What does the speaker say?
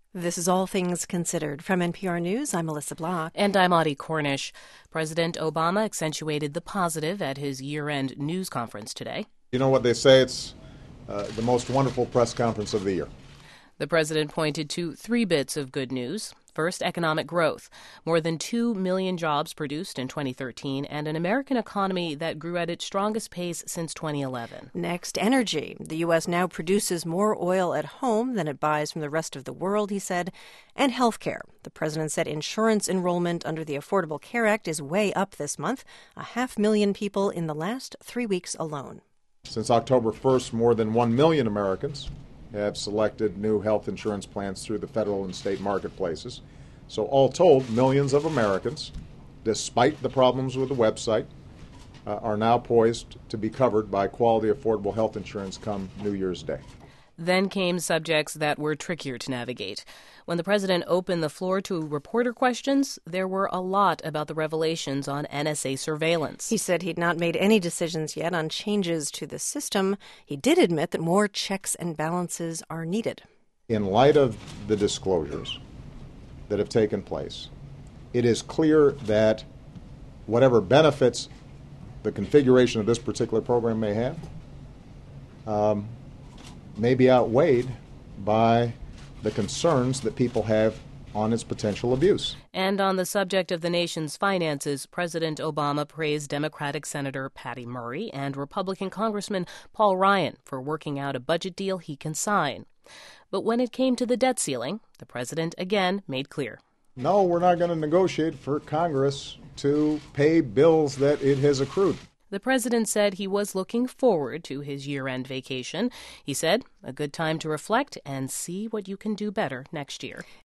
This is All Things Considered. From NPR News, I'm Melissa Block. And I'm Audie Cornish. President Obama accentuated the positive at his year-end news conference today. You know what they say, it's the most wonderful press conference of the year. The president pointed to three bits of good news. First, economic growth. More than 2 million jobs produced in 2013 and an American economy that grew at its strongest pace since 2011. Next, energy. The U.S. now produces more oil at home than it buys from the rest of the world, he said. And healthcare. The president said insurance enrollment under the Affordable Care Act is way up this month, 500,000 people in the last 3 weeks alone. Since October 1st, more than 1 million Americans have selected new health insurance plans through the federal and state marketplaces. So all told, millions of Americans, despite the problems with the website, are now poised to be covered by quality, affordable health insurance come New Year's Day. Then came subjects that were trickier to navigate. When the president opened the floor to reporter questions, there were a lot about the revelations on NSA surveillance. He said he'd not made any decisions yet on changes to the system. He did admit that more checks and balances are needed. In light of the disclosures that have taken place, it is clear that whatever benefits the configuration of this particular program may have, may be outweighed by the concerns that people have on its potential abuse. And on the subject of the nation's finances, President Obama praised Democratic Senator Patty Murray and Republican Congressman Paul Ryan for working out a budget deal he can sign. But when it came to the debt ceiling, the president again made clear. No, we're not going to negotiate for Congress to pay bills that it has accrued. The president said he was looking forward to his year-end vacation. He said, a good time to reflect and see what you can do better next year.